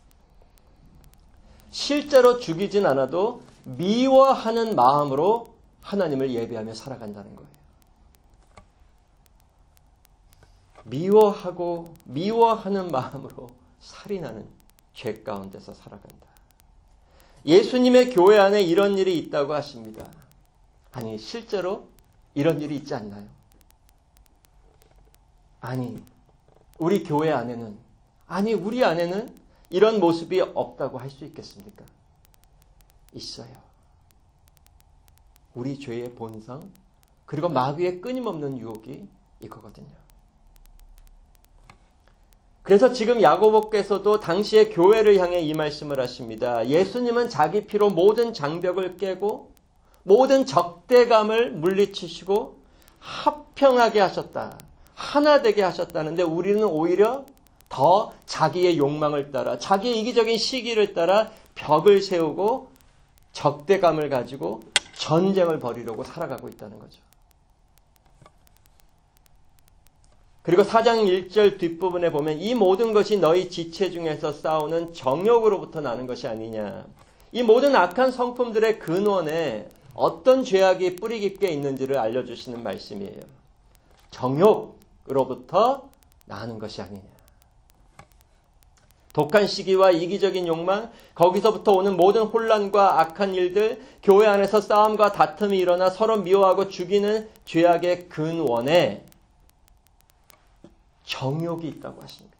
실제로 죽이진 않아도 미워하는 마음으로 하나님을 예배하며 살아간다는 거예요. 미워하고 미워하는 마음으로 살인하는 죄 가운데서 살아간다. 예수님의 교회 안에 이런 일이 있다고 하십니다. 아니, 실제로 이런 일이 있지 않나요? 아니, 우리 교회 안에는, 아니, 우리 안에는 이런 모습이 없다고 할 수 있겠습니까? 있어요. 우리 죄의 본성, 그리고 마귀의 끊임없는 유혹이 이거거든요. 그래서 지금 야고보께서도 당시의 교회를 향해 이 말씀을 하십니다. 예수님은 자기 피로 모든 장벽을 깨고 모든 적대감을 물리치시고 합평하게 하셨다. 하나 되게 하셨다는데, 우리는 오히려 더 자기의 욕망을 따라, 자기의 이기적인 시기를 따라 벽을 세우고 적대감을 가지고 전쟁을 벌이려고 살아가고 있다는 거죠. 그리고 사 장 일 절 뒷부분에 보면 이 모든 것이 너희 지체 중에서 싸우는 정욕으로부터 나는 것이 아니냐. 이 모든 악한 성품들의 근원에 어떤 죄악이 뿌리 깊게 있는지를 알려주시는 말씀이에요. 정욕으로부터 나는 것이 아니냐. 독한 시기와 이기적인 욕망, 거기서부터 오는 모든 혼란과 악한 일들, 교회 안에서 싸움과 다툼이 일어나 서로 미워하고 죽이는 죄악의 근원에 정욕이 있다고 하십니다.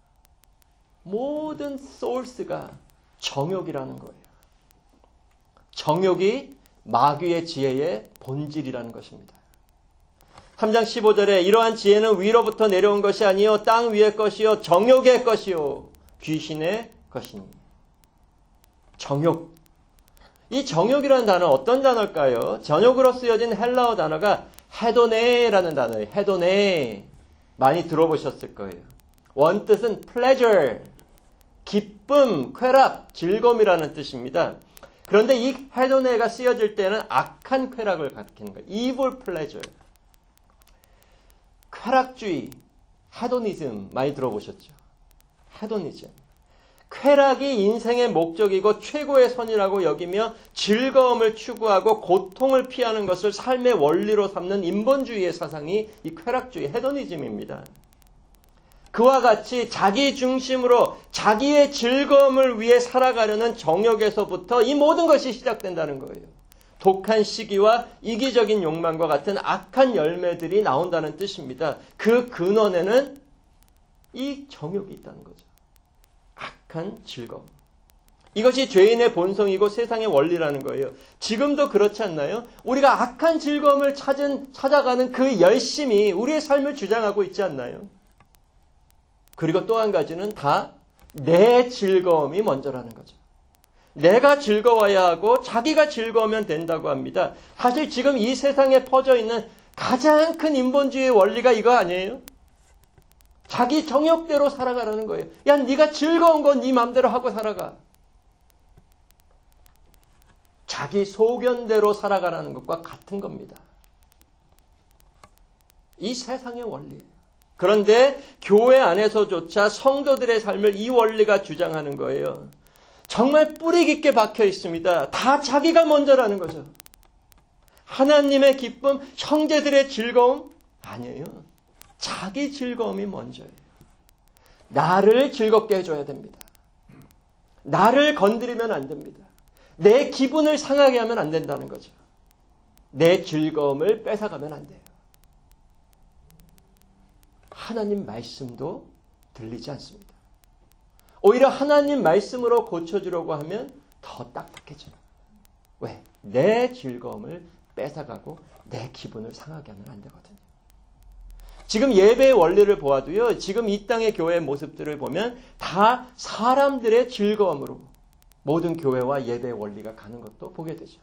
모든 소스가 정욕이라는 거예요. 정욕이 마귀의 지혜의 본질이라는 것입니다. 삼 장 십오 절에 이러한 지혜는 위로부터 내려온 것이 아니요 땅 위의 것이요 정욕의 것이요 귀신의 것이니. 정욕. 이 정욕이라는 단어는 어떤 단어일까요? 전욕으로 쓰여진 헬라어 단어가 헤도네라는 단어예요. 헤도네. 많이 들어보셨을 거예요. 원뜻은 pleasure, 기쁨, 쾌락, 즐거움이라는 뜻입니다. 그런데 이 헤도네가 쓰여질 때는 악한 쾌락을 가리키는 거예요. evil pleasure. 쾌락주의, 헤도니즘 많이 들어보셨죠? 헤도니즘. 쾌락이 인생의 목적이고 최고의 선이라고 여기며 즐거움을 추구하고 고통을 피하는 것을 삶의 원리로 삼는 인본주의의 사상이 이 쾌락주의, 헤도니즘입니다. 그와 같이 자기 중심으로 자기의 즐거움을 위해 살아가려는 정욕에서부터 이 모든 것이 시작된다는 거예요. 독한 시기와 이기적인 욕망과 같은 악한 열매들이 나온다는 뜻입니다. 그 근원에는 이 정욕이 있다는 거죠. 악한 즐거움. 이것이 죄인의 본성이고 세상의 원리라는 거예요. 지금도 그렇지 않나요? 우리가 악한 즐거움을 찾은, 찾아가는 그 열심이 우리의 삶을 주장하고 있지 않나요? 그리고 또 한 가지는 다 내 즐거움이 먼저라는 거죠. 내가 즐거워야 하고 자기가 즐거우면 된다고 합니다. 사실 지금 이 세상에 퍼져 있는 가장 큰 인본주의의 원리가 이거 아니에요? 자기 정욕대로 살아가라는 거예요. 야, 네가 즐거운 건 네 맘대로 하고 살아가. 자기 소견대로 살아가라는 것과 같은 겁니다. 이 세상의 원리예요. 그런데 교회 안에서조차 성도들의 삶을 이 원리가 주장하는 거예요. 정말 뿌리 깊게 박혀 있습니다. 다 자기가 먼저라는 거죠. 하나님의 기쁨, 형제들의 즐거움? 아니에요. 자기 즐거움이 먼저예요. 나를 즐겁게 해줘야 됩니다. 나를 건드리면 안 됩니다. 내 기분을 상하게 하면 안 된다는 거죠. 내 즐거움을 뺏어가면 안 돼요. 하나님 말씀도 들리지 않습니다. 오히려 하나님 말씀으로 고쳐주려고 하면 더 딱딱해져요. 왜? 내 즐거움을 뺏어가고 내 기분을 상하게 하면 안 되거든요. 지금 예배의 원리를 보아도요. 지금 이 땅의 교회의 모습들을 보면 다 사람들의 즐거움으로 모든 교회와 예배의 원리가 가는 것도 보게 되죠.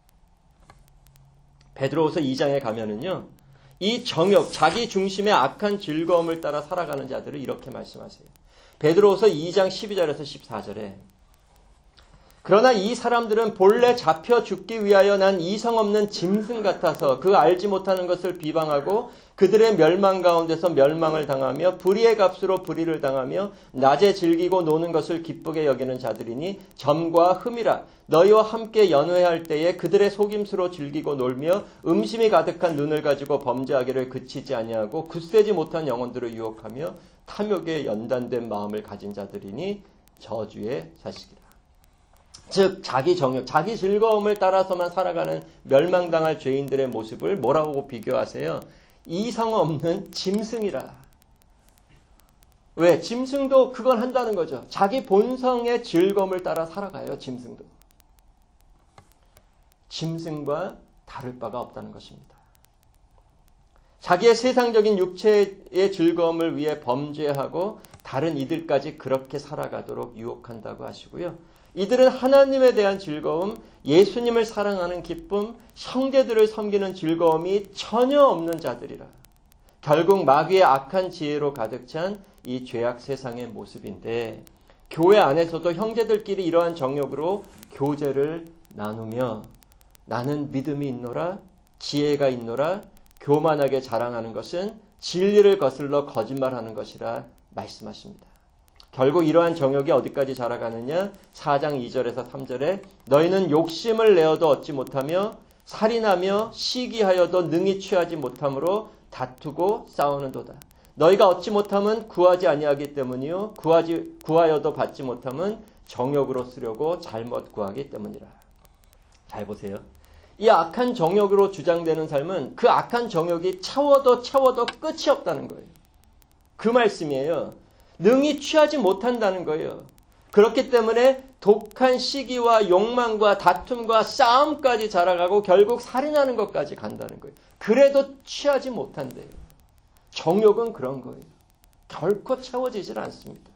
베드로후서 이 장에 가면은요. 이 정욕, 자기 중심의 악한 즐거움을 따라 살아가는 자들을 이렇게 말씀하세요. 베드로후서 이 장 십이 절에서 십사 절에 그러나 이 사람들은 본래 잡혀 죽기 위하여 난 이성 없는 짐승 같아서 그 알지 못하는 것을 비방하고 그들의 멸망 가운데서 멸망을 당하며 불의의 값으로 불의를 당하며 낮에 즐기고 노는 것을 기쁘게 여기는 자들이니 점과 흠이라. 너희와 함께 연회할 때에 그들의 속임수로 즐기고 놀며 음심이 가득한 눈을 가지고 범죄하기를 그치지 아니하고 굳세지 못한 영혼들을 유혹하며 탐욕에 연단된 마음을 가진 자들이니 저주의 자식이라. 즉 자기 정욕, 자기 즐거움을 따라서만 살아가는 멸망당할 죄인들의 모습을 뭐라고 비교하세요? 이성 없는 짐승이라. 왜? 짐승도 그건 한다는 거죠. 자기 본성의 즐거움을 따라 살아가요. 짐승도. 짐승과 다를 바가 없다는 것입니다. 자기의 세상적인 육체의 즐거움을 위해 범죄하고 다른 이들까지 그렇게 살아가도록 유혹한다고 하시고요. 이들은 하나님에 대한 즐거움, 예수님을 사랑하는 기쁨, 형제들을 섬기는 즐거움이 전혀 없는 자들이라. 결국 마귀의 악한 지혜로 가득 찬 이 죄악 세상의 모습인데 교회 안에서도 형제들끼리 이러한 정욕으로 교제를 나누며 나는 믿음이 있노라, 지혜가 있노라, 교만하게 자랑하는 것은 진리를 거슬러 거짓말하는 것이라 말씀하십니다. 결국 이러한 정욕이 어디까지 자라가느냐? 사 장 이 절에서 삼 절에 너희는 욕심을 내어도 얻지 못하며 살인하며 시기하여도 능히 취하지 못함으로 다투고 싸우는도다. 너희가 얻지 못함은 구하지 아니하기 때문이요 구하지 구하여도 받지 못함은 정욕으로 쓰려고 잘못 구하기 때문이라. 잘 보세요. 이 악한 정욕으로 주장되는 삶은 그 악한 정욕이 차워도 차워도 끝이 없다는 거예요. 그 말씀이에요. 능히 취하지 못한다는 거예요. 그렇기 때문에 독한 시기와 욕망과 다툼과 싸움까지 자라가고 결국 살인하는 것까지 간다는 거예요. 그래도 취하지 못한대요. 정욕은 그런 거예요. 결코 채워지질 않습니다.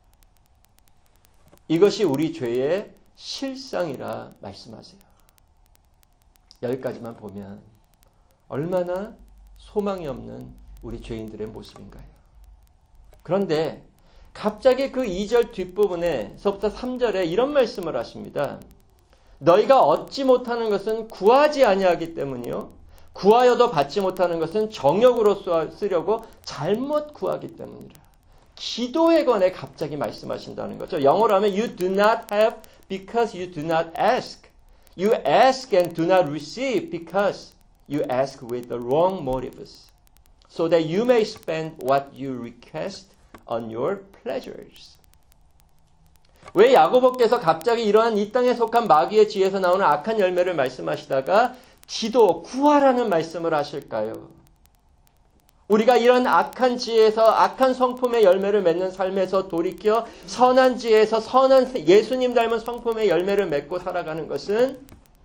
이것이 우리 죄의 실상이라 말씀하세요. 여기까지만 보면 얼마나 소망이 없는 우리 죄인들의 모습인가요? 그런데 갑자기 그 이 절 뒷부분에서부터 삼 절에 이런 말씀을 하십니다. 너희가 얻지 못하는 것은 구하지 아니하기 때문이요. 구하여도 받지 못하는 것은 정욕으로 쓰려고 잘못 구하기 때문이라. 기도에 관해 갑자기 말씀하신다는 거죠. 영어로 하면 you do not have because you do not ask. You ask and do not receive because you ask with the wrong motives. So that you may spend what you request on your pleasures. 왜 야고보께서 갑자기 이러한 이 땅에 속한 마귀의 지혜에서 나오는 악한 열매를 말씀하시다가 기도, 구하라는 말씀을 하실까요? 우리가 이런 악한 지혜에서 악한 성품의 열매를 맺는 삶에서 돌이켜 선한 지혜에서 선한 예수님 닮은 성품의 열매를 맺고 살아가는 것은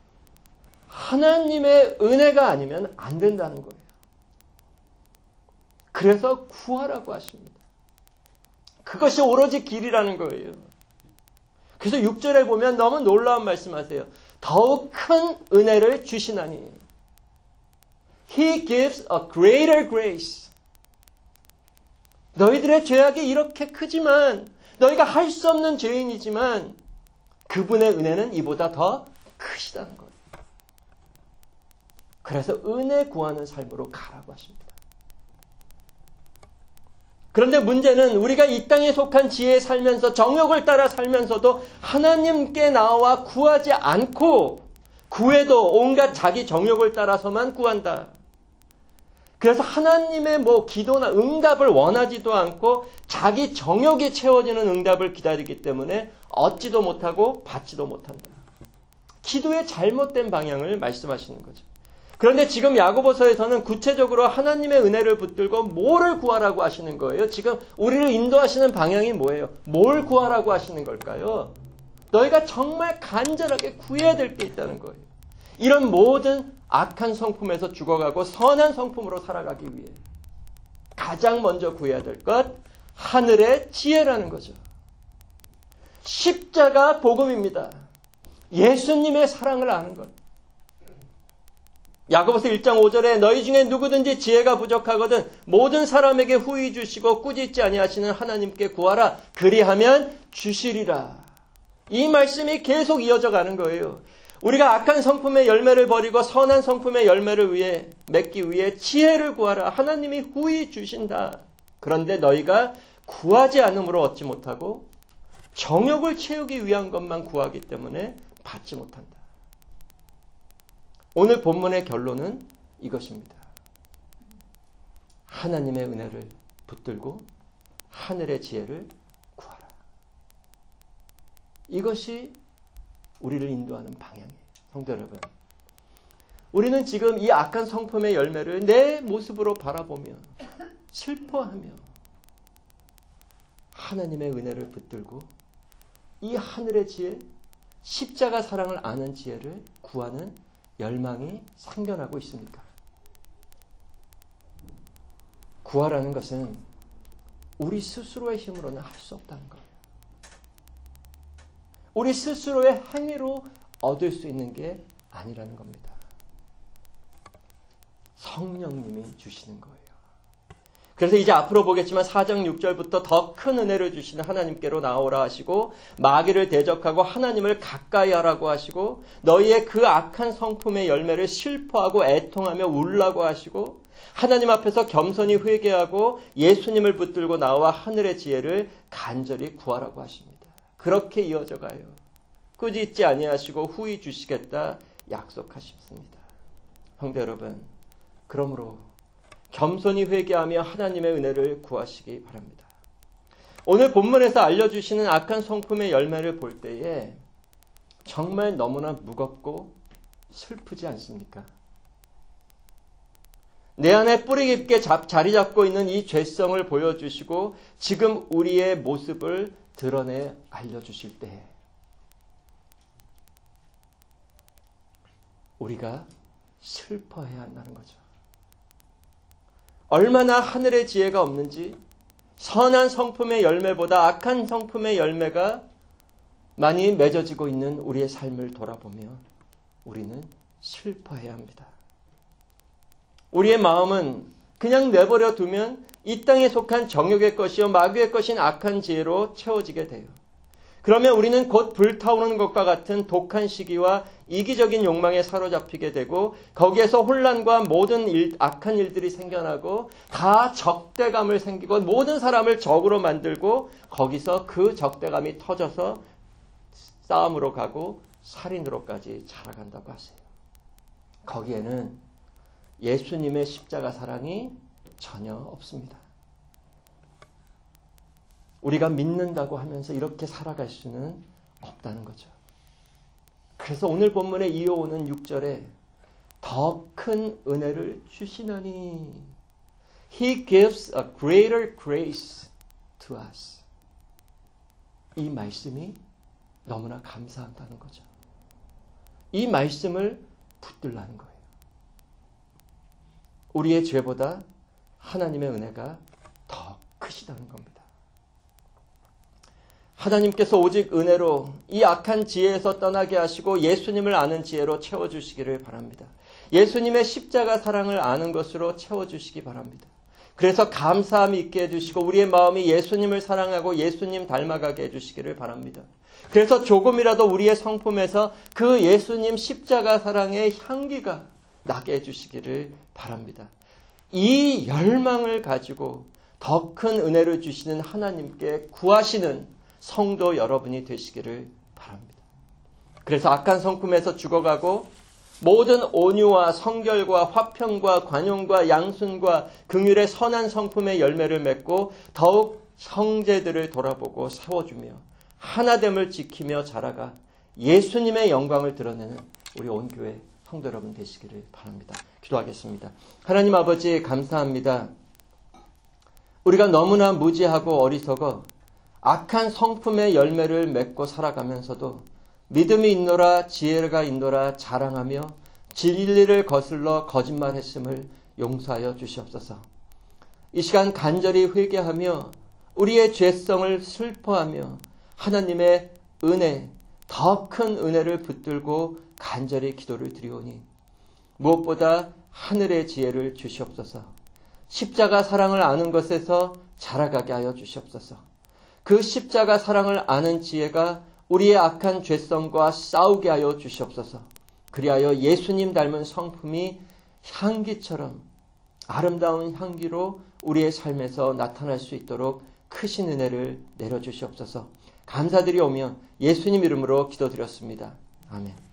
하나님의 은혜가 아니면 안 된다는 거예요. 그래서 구하라고 하십니다. 그것이 오로지 길이라는 거예요. 그래서 육 절에 보면 너무 놀라운 말씀하세요. 더욱 큰 은혜를 주시나니. He gives a greater grace. 너희들의 죄악이 이렇게 크지만, 너희가 할 수 없는 죄인이지만 그분의 은혜는 이보다 더 크시다는 거예요. 그래서 은혜 구하는 삶으로 가라고 하십니다. 그런데 문제는 우리가 이 땅에 속한 지혜에 살면서 정욕을 따라 살면서도 하나님께 나와 구하지 않고 구해도 온갖 자기 정욕을 따라서만 구한다. 그래서 하나님의 뭐 기도나 응답을 원하지도 않고 자기 정욕이 채워지는 응답을 기다리기 때문에 얻지도 못하고 받지도 못한다. 기도의 잘못된 방향을 말씀하시는 거죠. 그런데 지금 야고보서에서는 구체적으로 하나님의 은혜를 붙들고 뭐를 구하라고 하시는 거예요? 지금 우리를 인도하시는 방향이 뭐예요? 뭘 구하라고 하시는 걸까요? 너희가 정말 간절하게 구해야 될 게 있다는 거예요. 이런 모든 악한 성품에서 죽어가고 선한 성품으로 살아가기 위해 가장 먼저 구해야 될 것, 하늘의 지혜라는 거죠. 십자가 복음입니다. 예수님의 사랑을 아는 것. 야고보서 일 장 오 절에 너희 중에 누구든지 지혜가 부족하거든 모든 사람에게 후히 주시고 꾸짖지 아니하시는 하나님께 구하라. 그리하면 주시리라. 이 말씀이 계속 이어져 가는 거예요. 우리가 악한 성품의 열매를 버리고 선한 성품의 열매를 위해 맺기 위해 지혜를 구하라. 하나님이 후히 주신다. 그런데 너희가 구하지 않음으로 얻지 못하고 정욕을 채우기 위한 것만 구하기 때문에 받지 못한다. 오늘 본문의 결론은 이것입니다. 하나님의 은혜를 붙들고 하늘의 지혜를 구하라. 이것이 우리를 인도하는 방향이에요. 성도 여러분, 우리는 지금 이 악한 성품의 열매를 내 모습으로 바라보며 슬퍼하며 하나님의 은혜를 붙들고 이 하늘의 지혜, 십자가 사랑을 아는 지혜를 구하는 열망이 상견하고 있습니까? 구하라는 것은 우리 스스로의 힘으로는 할 수 없다는 거예요. 우리 스스로의 행위로 얻을 수 있는 게 아니라는 겁니다. 성령님이 주시는 거예요. 그래서 이제 앞으로 보겠지만 사 장 육 절부터 더 큰 은혜를 주시는 하나님께로 나오라 하시고 마귀를 대적하고 하나님을 가까이 하라고 하시고 너희의 그 악한 성품의 열매를 슬퍼하고 애통하며 울라고 하시고 하나님 앞에서 겸손히 회개하고 예수님을 붙들고 나와 하늘의 지혜를 간절히 구하라고 하십니다. 그렇게 이어져 가요. 꾸짖지 아니하시고 후히 주시겠다 약속하십니다. 형제 여러분, 그러므로 겸손히 회개하며 하나님의 은혜를 구하시기 바랍니다. 오늘 본문에서 알려주시는 악한 성품의 열매를 볼 때에 정말 너무나 무겁고 슬프지 않습니까? 내 안에 뿌리 깊게 잡, 자리 잡고 있는 이 죄성을 보여주시고 지금 우리의 모습을 드러내 알려주실 때 우리가 슬퍼해야 한다는 거죠. 얼마나 하늘의 지혜가 없는지 선한 성품의 열매보다 악한 성품의 열매가 많이 맺어지고 있는 우리의 삶을 돌아보며 우리는 슬퍼해야 합니다. 우리의 마음은 그냥 내버려 두면 이 땅에 속한 정욕의 것이요 마귀의 것인 악한 지혜로 채워지게 돼요. 그러면 우리는 곧 불타오르는 것과 같은 독한 시기와 이기적인 욕망에 사로잡히게 되고 거기에서 혼란과 모든 일, 악한 일들이 생겨나고 다 적대감을 생기고 모든 사람을 적으로 만들고 거기서 그 적대감이 터져서 싸움으로 가고 살인으로까지 자라간다고 하세요. 거기에는 예수님의 십자가 사랑이 전혀 없습니다. 우리가 믿는다고 하면서 이렇게 살아갈 수는 없다는 거죠. 그래서 오늘 본문에 이어오는 육 절에 더 큰 은혜를 주시나니 He gives a greater grace to us. 이 말씀이 너무나 감사하다는 거죠. 이 말씀을 붙들라는 거예요. 우리의 죄보다 하나님의 은혜가 더 크시다는 겁니다. 하나님께서 오직 은혜로 이 악한 지혜에서 떠나게 하시고 예수님을 아는 지혜로 채워주시기를 바랍니다. 예수님의 십자가 사랑을 아는 것으로 채워주시기 바랍니다. 그래서 감사함이 있게 해주시고 우리의 마음이 예수님을 사랑하고 예수님 닮아가게 해주시기를 바랍니다. 그래서 조금이라도 우리의 성품에서 그 예수님 십자가 사랑의 향기가 나게 해주시기를 바랍니다. 이 열망을 가지고 더 큰 은혜를 주시는 하나님께 구하시는 성도 여러분이 되시기를 바랍니다. 그래서 악한 성품에서 죽어가고 모든 온유와 성결과 화평과 관용과 양순과 긍휼의 선한 성품의 열매를 맺고 더욱 형제들을 돌아보고 세워주며 하나됨을 지키며 자라가 예수님의 영광을 드러내는 우리 온 교회 성도 여러분 되시기를 바랍니다. 기도하겠습니다. 하나님 아버지 감사합니다. 우리가 너무나 무지하고 어리석어 악한 성품의 열매를 맺고 살아가면서도 믿음이 있노라 지혜가 있노라 자랑하며 진리를 거슬러 거짓말했음을 용서하여 주시옵소서. 이 시간 간절히 회개하며 우리의 죄성을 슬퍼하며 하나님의 은혜, 더 큰 은혜를 붙들고 간절히 기도를 드리오니 무엇보다 하늘의 지혜를 주시옵소서. 십자가 사랑을 아는 것에서 자라가게 하여 주시옵소서. 그 십자가 사랑을 아는 지혜가 우리의 악한 죄성과 싸우게 하여 주시옵소서. 그리하여 예수님 닮은 성품이 향기처럼 아름다운 향기로 우리의 삶에서 나타날 수 있도록 크신 은혜를 내려주시옵소서. 감사드리오며 예수님 이름으로 기도드렸습니다. 아멘.